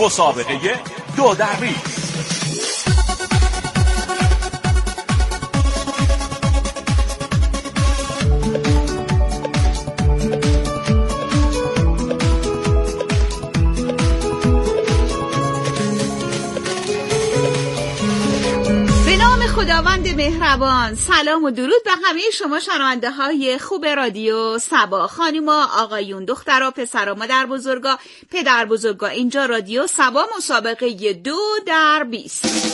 مسابقه 2 در 20. خداوند مهربان، سلام و درود به همه شما شنونده های خوب رادیو سبا، خانوما، آقایون، دخترها، پسرها، مادر بزرگا، پدر بزرگا. اینجا رادیو سبا، مسابقه 2 در 20.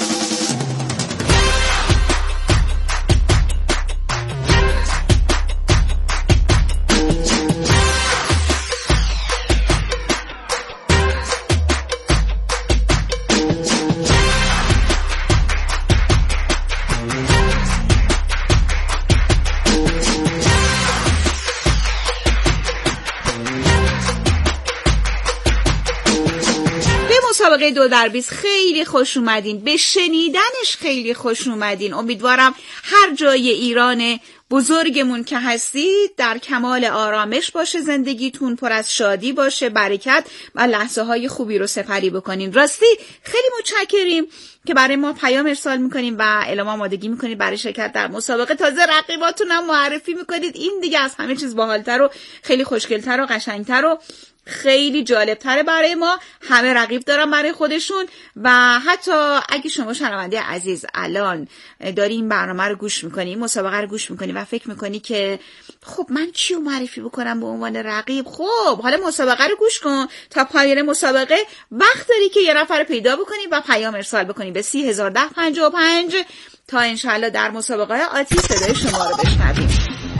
مسابقه 2 در 20 خیلی خوش اومدین، به شنیدنش خیلی خوش اومدین. امیدوارم هر جای ایران بزرگمون که هستید در کمال آرامش باشه، زندگیتون پر از شادی باشه، برکت و لحظه های خوبی رو سپری بکنین. راستی خیلی متشکریم که برای ما پیام ارسال میکنین و اعلام آمادگی میکنید برای شرکت در مسابقه. تازه رقیباتون هم معرفی میکنید. این دیگه از همه چیز باحالتر و خیلی خوشگلتر و قشنگتر و خیلی جالبتره برای ما. همه رقیب دارن برای خودشون و حتی اگه شما شنونده عزیز الان داری این برنامه رو گوش میکنی، این مسابقه رو گوش میکنی و فکر میکنی که خب من چیو معرفی بکنم به عنوان رقیب، خب حالا مسابقه رو گوش کن تا پایان مسابقه. وقت داری که یه نفر پیدا بکنی و پیام ارسال بکنی به 301055 تا انشالله در مسابقه آتی صدای شما رو بشنویم.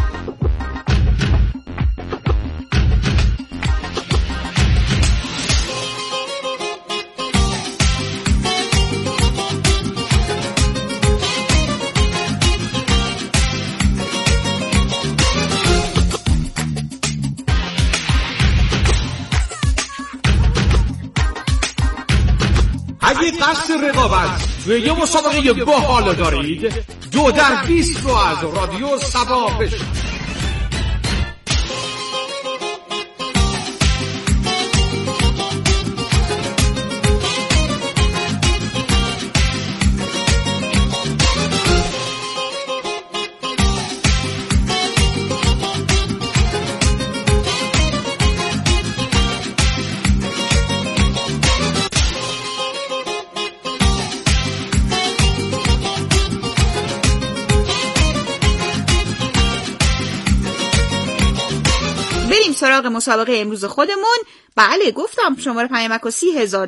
اگه قصد رقابت توی یه مسابقه باحال دارید، 2 در 20 رو از رادیو سبا بشنوید. سراغ مسابقه امروز خودمون. بله گفتم شماره پیامک و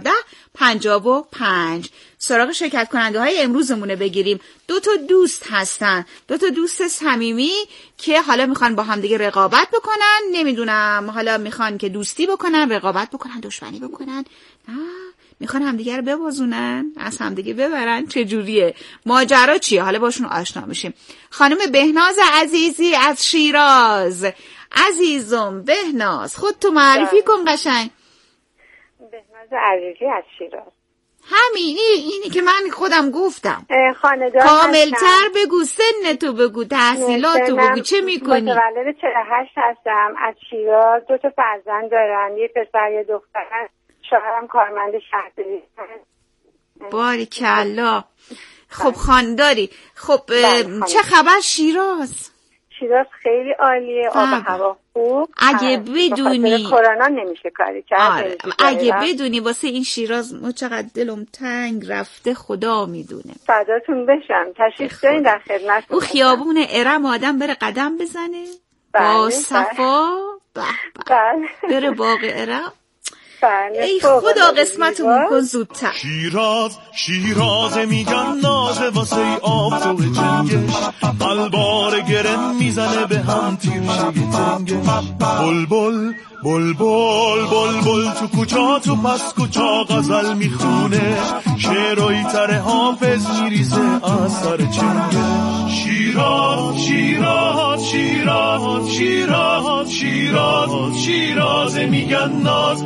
301055. سراغ شرکت کننده های امروزمونه بگیریم. 2 تا دوست هستن، 2 تا دوست صمیمی که حالا میخوان با هم دیگه رقابت بکنن. نمیدونم حالا میخوان که دوستی بکنن، رقابت بکنن، دشمنی بکنن، میخوان همدیگه رو ببازونن، از همدیگه ببرن. چه جوریه؟ ماجرا چیه؟ حالا باشون آشنا میشیم. خانم بهناز عزیزی از شیراز. عزیزم بهناز، خودتو معرفی کن قشنگ. بهناز عزیزی از شیراز. همین اینی که من خودم گفتم. خانه‌دار کاملتر بگو، سنتو بگو، تحصیلاتو بگو، چه میکنی؟ متولد 48 هستم، از شیراز. 2 تا فرزند دارم، یه پسر یه دختر. شوهرم کارمند شهرداری. باریکلا. خب خانداری. خب چه خبر شیراز؟ شیراز خیلی عالیه، آب هوا خوب. اگه بدونی کرونا نمیشه کاری کرد. اگه بدونی واسه این شیراز ما چقدر دلم تنگ رفته خدا میدونه. فداتون بشم. تشریف دارین در خدمت. او خیابون ارم آدم بره قدم بزنه با صفا بره باغ ارم. ای خدا قسمتمون کن زودتر. شیراز میگن نازه واسه آب تو جنگش، قلبار گرم میزنه به هم تیرشه تنگش. بلبل بلبل بلبل تو کوچا تو پس کوچا غزل میخونه، شعرهای تر حافظ میریزه از سر چنگش. شیراز شیراز میگن ناز،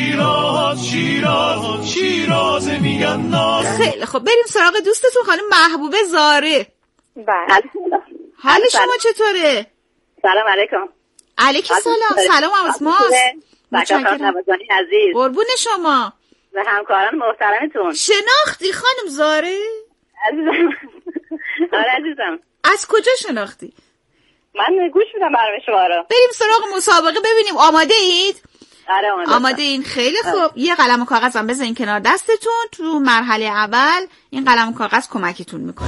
شیراز میگن ناز. خیلی خب بریم سراغ دوستتون خانم محبوبه زاره. بله. حال شما چطوره؟ سلام علیکم. علیکم سلام. سلام از ماست. متشکرم. نوازانی عزیز. قربون شما. و همکاران محترمتون. شناختی خانم زاره؟ عزیزم. آره عزیزم. از کجا شناختی؟ من گوش میدم برنامه شما رو. بریم سراغ مسابقه ببینیم. آماده اید؟ آره آماده این. خیلی خوب. یه قلم و کاغذ هم بذارین کنار دستتون. تو مرحله اول این قلم و کاغذ کمکتون میکنه.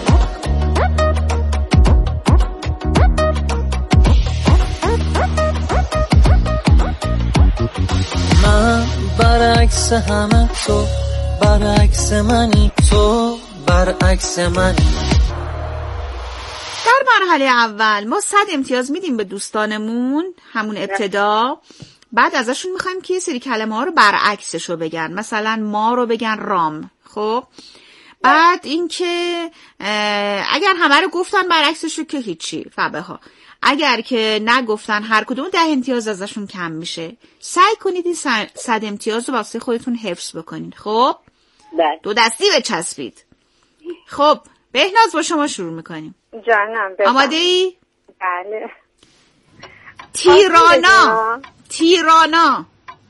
من برعکس همه، تو برعکس منی، تو برعکس منی. در مرحله اول ما 100 امتیاز میدیم به دوستانمون همون ابتدا. بعد ازشون میخوایم که یه سری کلمه ها رو برعکسشو بگن. مثلا ما رو بگن رام. خب بعد اینکه اگر همه رو گفتن برعکسشو که هیچی، فبه ها. اگر که نگفتن هر کدوم 10 امتیاز ازشون کم میشه. سعی کنید این 100 امتیاز رو واسه خودتون حفظ بکنید. خب دو دستی بچسبید. خب بهناز با شما شروع میکنیم. جانم آماده ای؟ بله. تیرانا. تیرانا.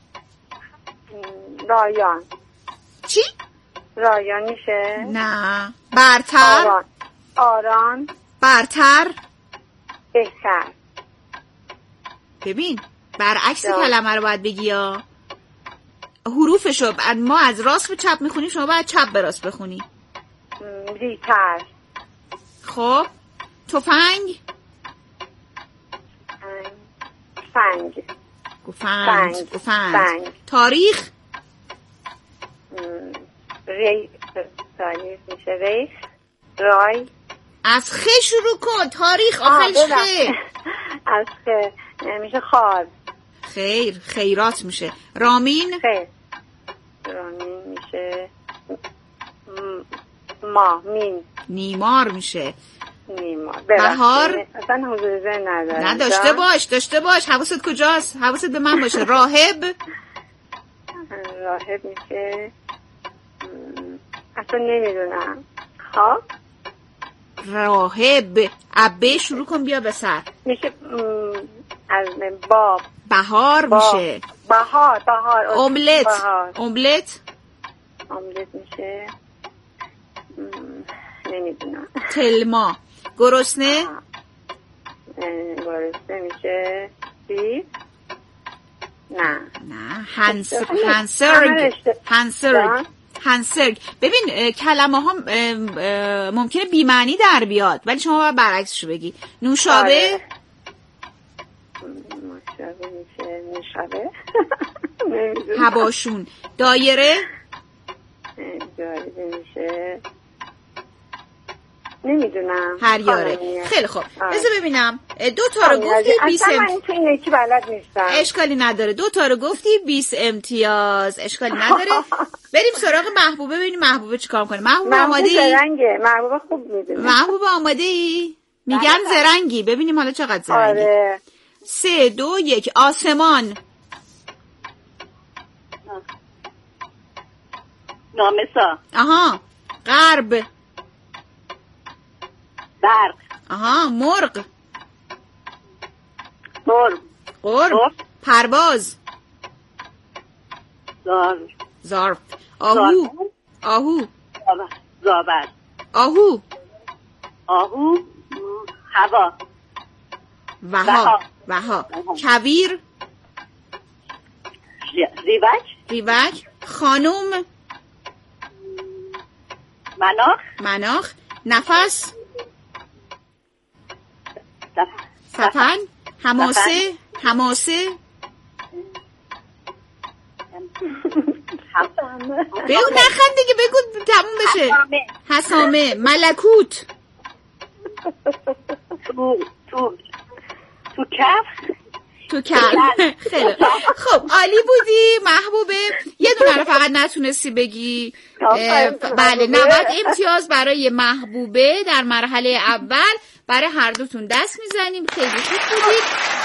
رایان. چی؟ رایان میشه؟ نه. برتر. آران. برتر. بهتر. ببین برعکس کلمه رو باید بگی یا حروفشو. ما از راست به چپ میخونیم، شما باید چپ به راست بخونی. ریتر. خب تفنگ. فنگ. گفنگ. تاریخ. تاریخ میشه ریخ. رای. از خ شروع کن. تاریخ آخرش خ. از خ میشه خار. خیر. خیرات میشه. رامین. خیر. رامین میشه مین. نیمار میشه. نیمار. بهار. اصلا حضور ذهن ندارم. نه داشته باش. حواست کجاست؟ حواست به من باشه. راهب. راهب میشه اصلا نمیدونم. خب راهب. عبه شروع کن بیا به سر. میشه از باب. بهار میشه. بهار. املت. املت میشه نمیدونم. تلما. گرسنه. گرسنه میشه سیب. نه هنسرگ. ببین کلمه ها ممکنه بی‌معنی در بیاد ولی شما باید برعکسشو بگی. نوشابه. نوشابه میشه نوشابه. هباشون. دایره میشه نمیدونم. هریاره. خیلی خوب. بذار ببینم. 2 تا رو گفتی 20 امتیاز. من این یکی بلد نیستم. اشکالی نداره. 2 تا رو گفتی 20 امتیاز. اشکالی نداره. بریم سراغ محبوبه ببینیم محبوبه چیکار کنه. محبوبه آماده ای؟ زرنگه. محبوبه خوب میدونه. محبوبه آماده ای؟ میگن زرنگی. ببینیم حالا چقدر زرنگی. آره. 3 2 1 آسمان. نامسا. آها. غرب. برق. آها. مرغ. قرب. پرواز. ظرف. آهو. زابر. آهو. هوا. وها. کویر. ریوک. خانوم. مناخ. نفس. سفن. حماسه. بگو نخند دیگه. بگو تموم بشه. حسامه. ملکوت. تو کف. خیلی خب عالی بودی محبوبه. یه دونه رو فقط نتونستی بگی. بله 90 امتیاز برای محبوبه در مرحله اول. برای هر دوتون دست میزنیم. خیلی خوب بودید.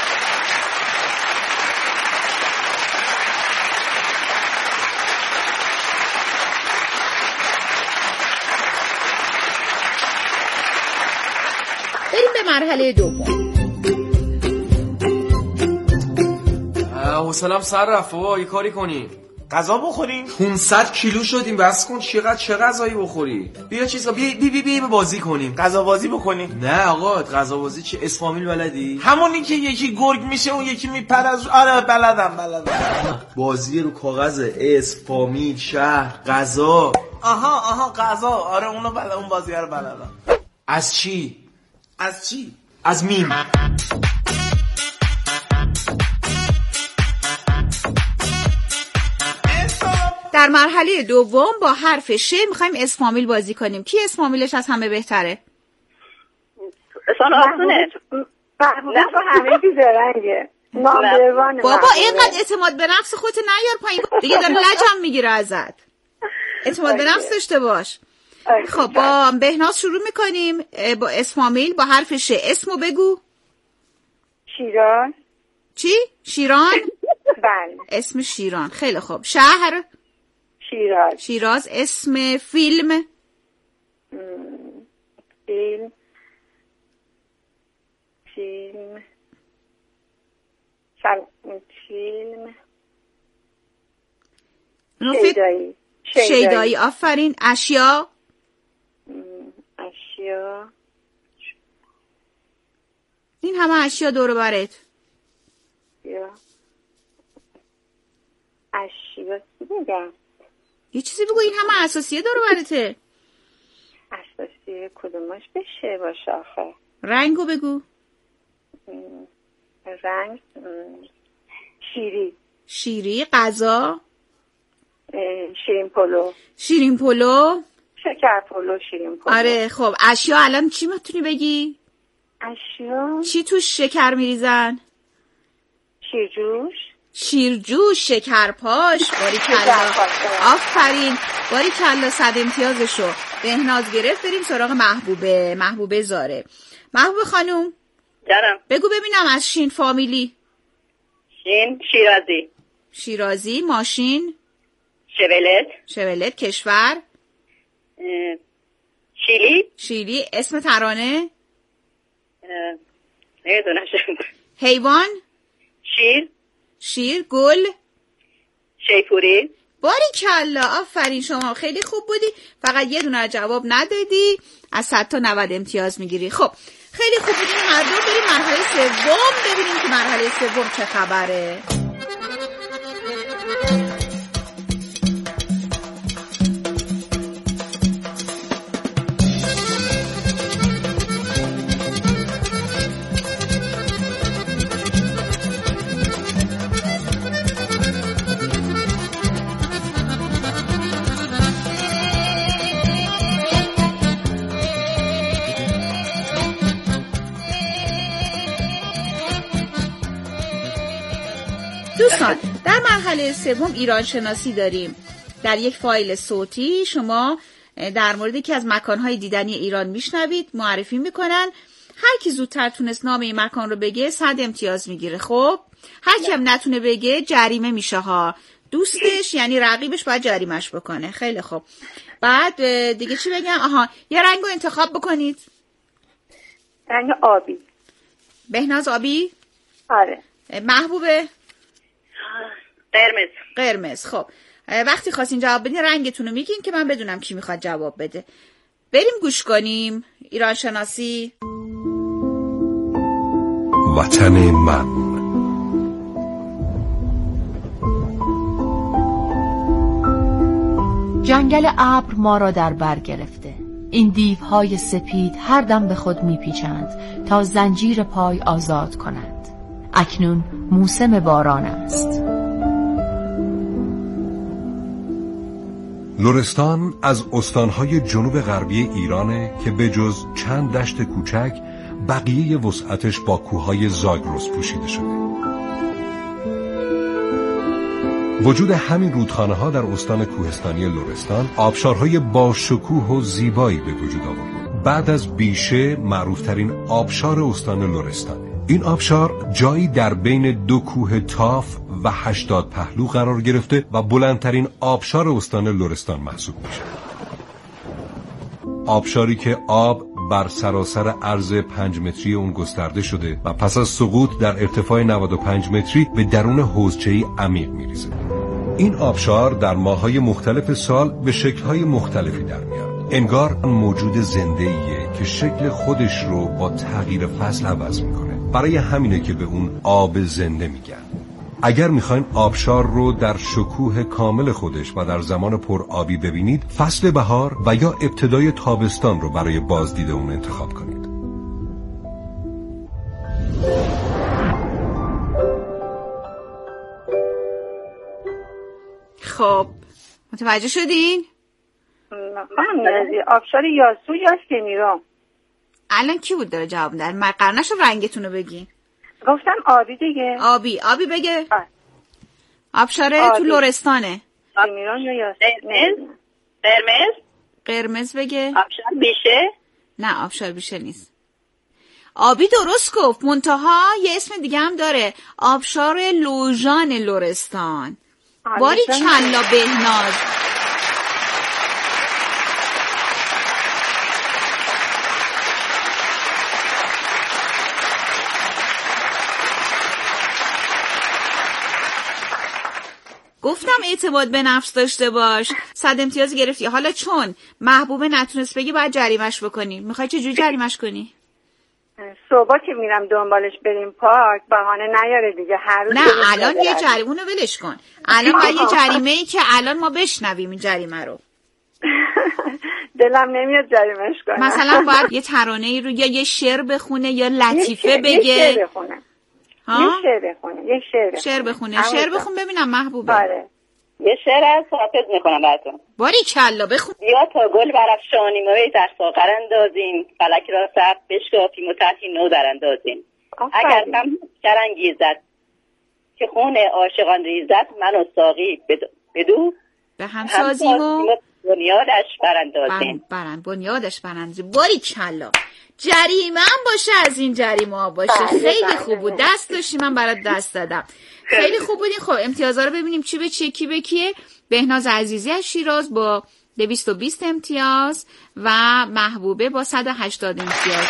بریم به مرحله دوم. حوصله‌ام سر رفت بابا. یه کاری کنیم. غذا بخوریم. 500 کیلو شدیم، بس کن. چه غذایی بخوری؟ بیا چیزا بی بازی کنیم. غذا بازی بکنیم. نه آقا، غذا بازی چه؟ اسفامیل بلدی؟ همونی که یکی گرگ میشه و یکی میپره از. آره بلدم. بازی رو کاغذ، اسفامیل، شهر، غذا. آها غذا. آره اونو بلدم، اون بازی رو بلدم. از چی؟ از میم. در مرحله دوم با حرف ش میخوایم اسفامیل بازی کنیم. کی اسفامیلش از همه بهتره؟ اصلا آسونه. نه با همه چیز رنگه. بابا اینقدر اعتماد به نفس خودت نیار پایین دیگه، داره لجم میگیره ازت. اعتماد به نفس داشته باش. خب با بهناز شروع میکنیم با اسفامیل با حرف ش. اسمو بگو. شیراز. چی؟ شیران؟ بله. اسم شیران. خیلی خوب. شهر؟ شیراز. اسم فیلم؟ شیدایی. آفرین. اشیا؟ این همه اشیا دور برت. اشیا بگم یه چیزی بگو. این همه اساسیه دور برته. اساسیه کدومش بشه باشه آخه؟ رنگو بگو. رنگ شیری. غذا شیرین پلو. شکر پلو. آره خب. اشیا الان چی میتونی بگی؟ اشیا چی توش شکر میریزن؟ شیرجوش. شکرپاش. باریکلا. آفرین. باریکلا. 100 امتیازشو بهناز گرفت. بریم سراغ محبوبه زاره. محبوبه خانوم جانم بگو ببینم از شین فامیلی. شین شیرازی. ماشین شولت. کشور شیلی. اسم ترانه نمیدونم. حیوان شیر. گل شیپوری. باریکلا. آفرین شما خیلی خوب بودی، فقط یه دونه جواب ندادی، از 100 تا 90 امتیاز میگیری. خب خیلی خوب بودیم هر دو. بریم مرحله سوم ببینیم که مرحله سوم چه خبره. دوستان در مرحله سوم ایران شناسی داریم. در یک فایل صوتی شما در مورد یکی از مکانهای دیدنی ایران میشنوید، معرفی میکنن. هر کی زودتر تونست نام این مکان رو بگه 100 امتیاز میگیره. خب هر کی هم نتونه بگه جریمه میشه ها. دوستش یعنی رقیبش باید جریمش بکنه. خیلی خوب. بعد دیگه چی بگم؟ یه رنگو انتخاب بکنید. رنگ آبی. بهناز آبی؟ آره. محبوبه؟ قرمز. خب وقتی خواستین جواب بدین رنگتون رو میگین که من بدونم کی میخواد جواب بده. بریم گوش کنیم ایران شناسی. وطن من. جنگل ابر ما را در بر گرفته. این دیوهای سپید هر دم به خود میپیچند تا زنجیر پای آزاد کنند. اکنون موسم باران است. لرستان از استانهای جنوب غربی ایرانه که به جز چند دشت کوچک بقیه وسعتش با کوههای زاگرس پوشیده شده. وجود همین رودخانه‌ها در استان کوهستانی لرستان آبشارهای با شکوه و زیبایی به وجود آورد. بعد از بیشه معروفترین آبشار استان لرستانه. این آبشار جایی در بین دو کوه تاف و 80 پهلو قرار گرفته و بلندترین آبشار استان لرستان محسوب میشه. آبشاری که آب بر سراسر عرض 5 متری اون گسترده شده و پس از سقوط در ارتفاع 95 متری به درون حوضچه‌ای عمیق میریزه. این آبشار در ماه‌های مختلف سال به شکل‌های مختلفی در میاد. انگار موجود زنده‌ایه که شکل خودش رو با تغییر فصل عوض میکنه. برای همینه که به اون آب زنده میگن. اگر میخواین آبشار رو در شکوه کامل خودش و در زمان پر آبی ببینید، فصل بهار و یا ابتدای تابستان رو برای بازدید اون انتخاب کنید. خب متوجه شدین؟ آبشار یاسو یا سمیرا؟ الان کی بود داره جواب میده؟ من قرنشو رنگتون رو بگین. گفتم آبی دیگه. آبی بگه. آبشار تو لرستانه. سمیران یا یاسو؟ قرمز بگه. آبشار بیشه؟ نه آبشار بیشه نیست. آبی درست گفت، منتها یه اسم دیگه هم داره، آبشار لوژان لرستان. باری کلا بهناز. گفتم اعتماد به نفس داشته باش. 100 امتیاز گرفتی. حالا چون محبوبه نتونست بگی باید جریمش بکنی. میخوای چه جوری جریمش کنی؟ صبح که میرم دنبالش بریم پارک بهانه نیاره دیگه. هر روز نه الان یه جریمه رو ولش کن. الان باید یه جریمه‌ای که الان ما بشنویم این جریمه رو. دلم نمیاد جریمش کنم. مثلا باید یه ترانه‌ای رو یا یه شعر بخونه یا لطیفه بگه. یه شعر بخونه. شعر بخون ببینم محبوبه. آره. یه شعر از حافظ میکنم براتون. باری کلا بخون. بیا تا گل برافشانیم و در ساغر اندازیم، فلک را سقف بشکافیم و طرحی نو در اندازیم. اگر هم شرانگیزد که خون عاشقان ریزد، من و ساقی بدو به هم سازیم و بنیادش براندازیم. بنیادش براندازیم. باری کلا. جریمه هم باشه، از این جریمه ها باشه. خیلی خوب بود، دست داشتی من برات دست دادم. خیلی خوب بودین. خب امتیازها رو ببینیم چی به چیه کی به کیه. بهناز عزیزی از شیراز با 220 امتیاز و محبوبه با 180 امتیاز.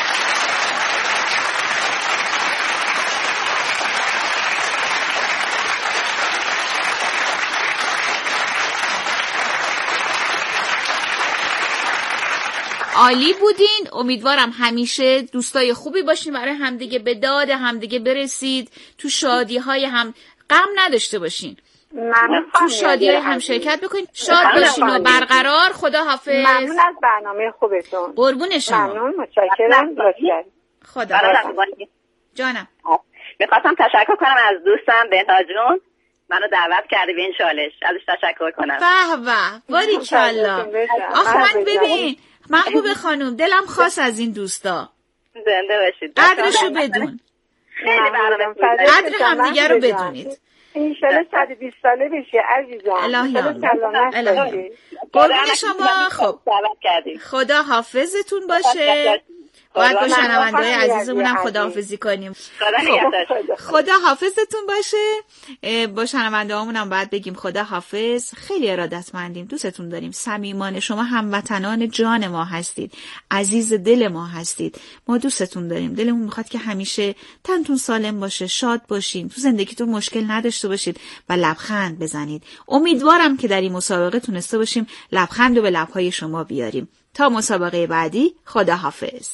عالی بودین. امیدوارم همیشه دوستای خوبی باشین، برای همدیگه به داد همدیگه برسید، تو شادی های هم غم نداشته باشین، تو شادی های هم شرکت بکنین، شاد باشین و برقرار. خدا حافظ. ممنون از برنامه خوبتون. قربون شما. ممنون، متشکرم. خدا جانم. میخواستم تشکر کنم از دوستم بهناز جون، منو دعوت کردی به این چالش، ازش تشکر کنم. به باریکلا. آخه من ببین محبوب خانم دلم خواست از این دوستا. زنده باشید. قدرشو بدون. قدر همدیگه رو بدونید. انشالله 120 ساله بشی عزیزم. الهی. قربون شما. خب خدا حافظتون باشه. باید با شنونده‌های عزیزمونم خداحافظی کنیم. خدا حافظتون باشه. با شنونده‌هامونم باید بگیم خدا حافظ. خیلی ارادتمندیم، دوستتون داریم، صمیمانه. شما هموطنان جان ما هستید، عزیز دل ما هستید. ما دوستتون داریم. دلمون میخواد که همیشه تنتون سالم باشه، شاد باشین، تو زندگیتون مشکل نداشته باشید و لبخند بزنید. امیدوارم که در این مسابقه تونسته باشیم لبخند رو به لب‌های شما بیاریم. تا مسابقه بعدی، خدا حافظ.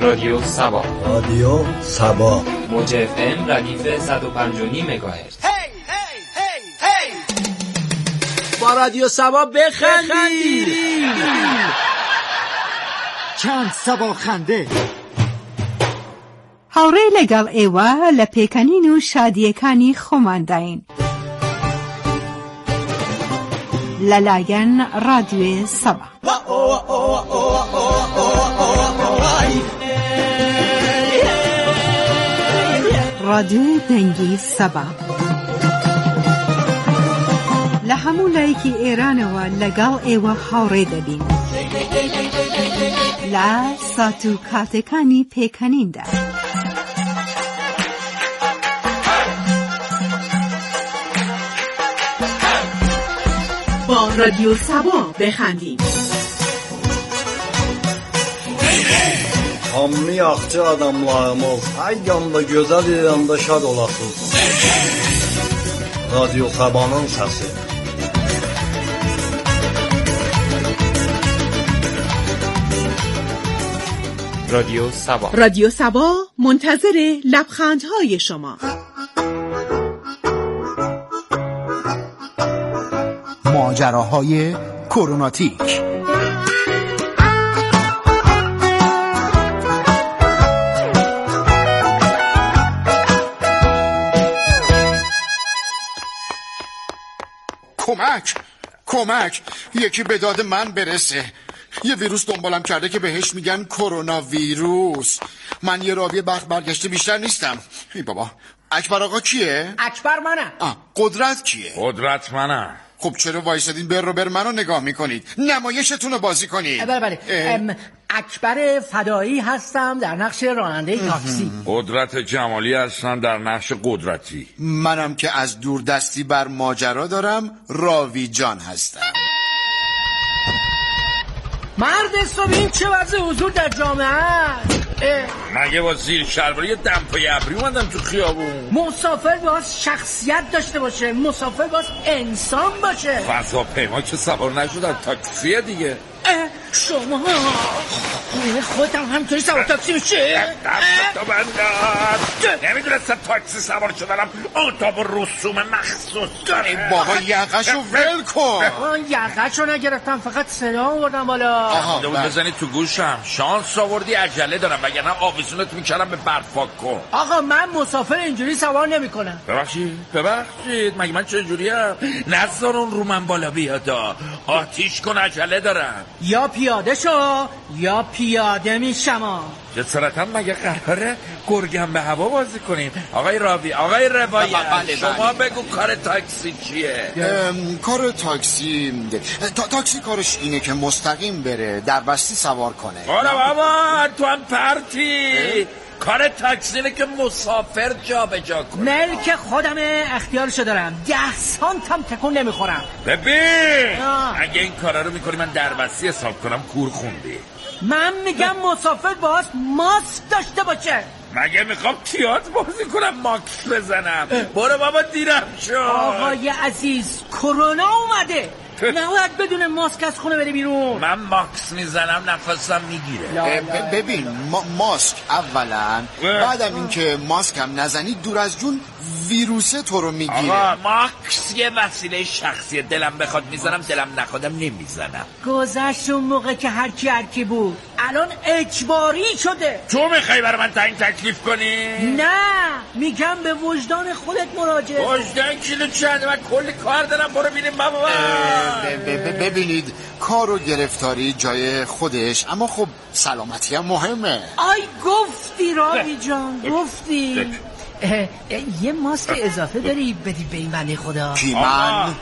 رادیو سبا. رادیو سبا موج FM ردیف 105.9 مگاهرتز. با رادیو سبا بخندید. چند سبا خنده. هاوڕێ لەگەڵ ئێوە لە پێکەنین و شادیەکانی خۆمانداین لەلایەن ڕادیۆی سەبا. ڕادیۆی دەنگی سەبا لە هەموو لایەکی ئێرانەوە لەگەڵ ئێوە هاوڕێ دەبین لە سات و کاتەکانی پێکەنیندا. با رادیو سبا بخندیم. Hammi axçı adamlarımız, ay yanda gözəl yanda şad olasınız. Radyo Saba'nın səsi. رادیو سبا. رادیو سبا منتظر لبخندهای شما. ماجراهای کروناتیک. کمک یکی به داد من برسه. یه ویروس دنبالم کرده که بهش میگن کرونا ویروس. من یه راوی بخت برگشته بیشتر نیستم. ای بابا، اکبر آقا کیه؟ اکبر منم. قدرت کیه؟ قدرت منم. خب چرا وایسادین بر منو نگاه میکنید؟ نمایشتون رو بازی کنید. بله اکبر فدایی هستم در نقش راننده تاکسی. قدرت جمالی هستم در نقش قدرتی. منم که از دور دستی بر ماجرا دارم راوی جان هستم. مرد صبح چه وضع حضور در جامعه؟ مگه با زیر شلواری یه دمپای ابری اومدم تو خیابون؟ مسافر باز شخصیت داشته باشه، مسافر باز انسان باشه. فضاپیما که سوار نشدن تاکسیه دیگه. شما خودم همطوری سوار تاکسی میشه؟ نمیدونستم تاکسی سوار شدنم اتاق رسوم مخصوص داره. بابا یقشو ول کن. یقشو نگرفتم، فقط صدا آوردم بالا. بزنی تو گوشم. شانس آوردی عجله دارم وگرنه آویزونت میکردم به برفاک کن. آقا من مسافر اینجوری سوار نمیکنم. ببخشید مگه من چه جوریم؟ نذار اون رو من بالا بیادا. آتیش کن عجله دارم. یا پیاده شو یا پیاده میشم. جسارتا مگه قراره گرگم به هوا بازی کنیم؟ آقای راوی، آقای روایت، شما بگو کار تاکسی چیه؟ کار تاکسی کارش اینه که مستقیم بره در بستی سوار کنه. آره بابا تو هم پرتی. کار تاکسی اینه که مسافر جا به جا کنه. ملک خودمه، اختیارشو دارم. 10 سانتم تکون نمیخورم. ببین اگه این کارا رو میکنی من دربستی حساب کنم کور خوندی. من میگم مسافر باز ماسک داشته باشه. مگه میخوام تیاتر بازی کنم ماکس بزنم؟ برو بابا دیرم شد. آقای عزیز کرونا اومده، نباید بدون ماسک از خونه بره بیرون. من ماکس میزنم نفسم میگیره. ببین ماسک اولا، بعدم این که ماسک هم نزنی دور از جون ویروسه تو رو میگیره. آقا ماکس یه وسیله شخصیه، دلم بخواد میزنم، دلم نخوادم نمیزنم. گذشت اون موقع که هرکی بود، الان اجباری شده. تو میخوای برای من تعیین تکلیف کنی؟ نه میگم به وجدان خودت مراجعه. وجدان کیلو چنده؟ من کلی کار دارم. برو بینیم بابا. ببینید کار و گرفتاری جای خودش، اما خب سلامتی هم مهمه. آی گفتی راوی جان، گفتی. یه ماسک اضافه داری بدی به این بنده خدا؟ کی من؟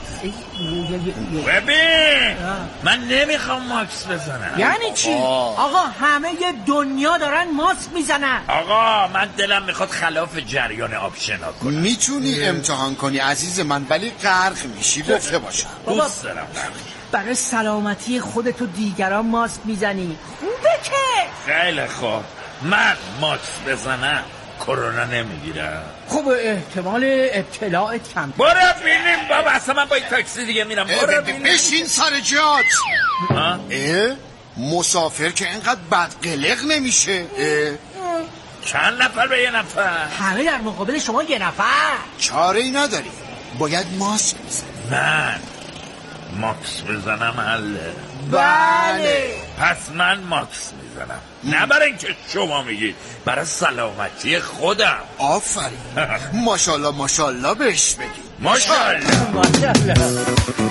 ببین من نمیخوام ماسک بزنم. یعنی چی؟ آقا همه ی دنیا دارن ماسک میزنن. آقا من دلم میخواد خلاف جریان آب شنا کنم. میتونی امتحان کنی عزیز من، ولی غرق میشی. گفته باشم دوست دارم برای سلامتی خودت و دیگران ماسک میزنی. خوبه که. خیلی خوب من ماسک بزنم کرونا نمیگیرم. خب احتمال ابتلاعت کم. برو بینیم بابا، اصلا من با این تاکسی دیگه میرم. برو بینیم. بشین سر جات. مسافر که اینقدر بدقلق نمیشه. چند نفر به یه نفر؟ همه در مقابل شما یه نفر. چاره ای نداری، باید ماسک بزنی. من ماکس بزنم حله؟ بله. پس من ماکس میزنم، نه برای اینکه شما میگید، برای سلامتی خودم. آفرین. ماشاءالله ماشاءالله بهش بگید. ماشاءالله ماشاءالله.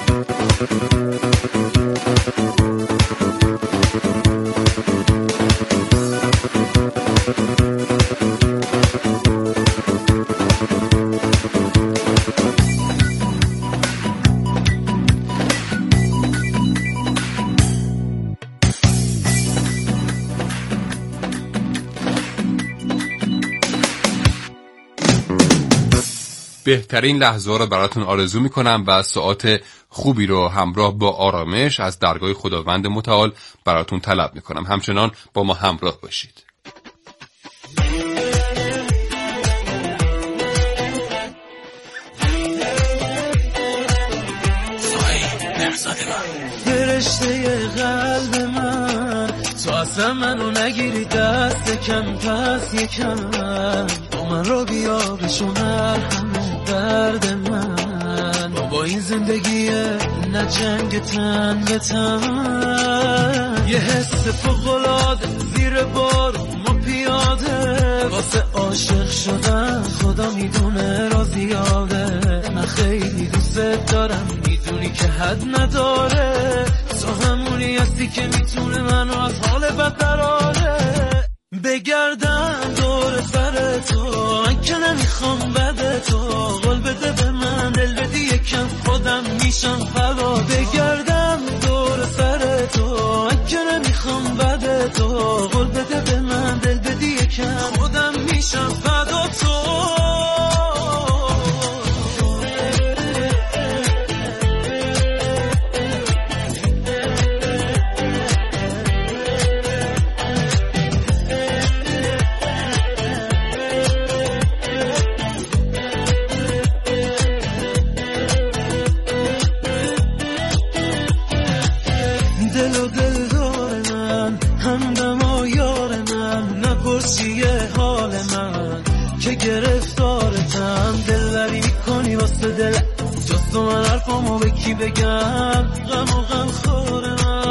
بهترین لحظه رو براتون آرزو میکنم و ساعات خوبی رو همراه با آرامش از درگاه خداوند متعال براتون طلب میکنم. همچنان با ما همراه باشید. فرشته قلب من، تو اصلا منو نگیری دست کم پس یکم، با من رو بیا بشونر همه درد من. با این زندگیه نه جنگ تن به تن، یه حس فوق‌العاده زیر بارون ما پیاده، واسه عاشق شدن خدا میدونه را زیاده. من خیلی دوست دارم، میدونی که حد نداره، تو همونی هستی که میتونه منو از حال بد دراره. بگردم دور سر تو، من که نمیخوام بده تو، قول بده به من دل بدی یکم، خودم میشم فدا. بگردم دور سر تو، من که نمیخوام بده تو، قول بده به من دل بدی یکم، خودم میشم فدا تو. جستو من حرفامو به کی بگم، غم و غم خوره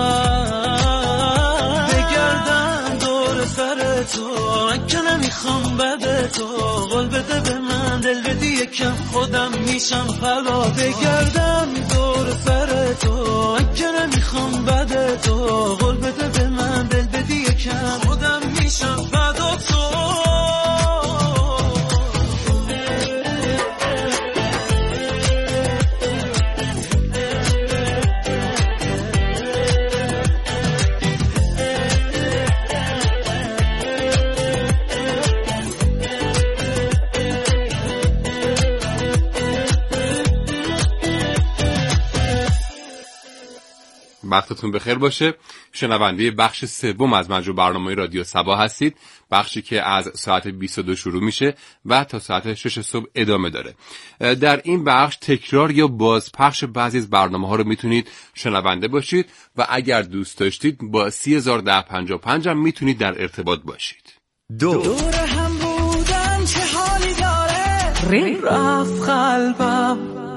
من. بگردم دور سر تو، من که نمیخوام بده تو، قول بده به من دل بدی یکم، خودم میشم فدا. بگردم دور سر تو، من که نمیخوام بده تو، قول بده به من دل بدی یکم، خودم میشم فدا تو. وقتتون بخیر باشه. شنونده بخش سوم از مجموع برنامه رادیو صبا هستید، بخشی که از ساعت 22 شروع میشه و تا ساعت 6 صبح ادامه داره. در این بخش تکرار یا بازپخش بعضی از برنامه‌ها رو میتونید شنونده باشید و اگر دوست داشتید با 301055 هم میتونید در ارتباط باشید. دور هم بودن چه حالی داره، رفت قلبم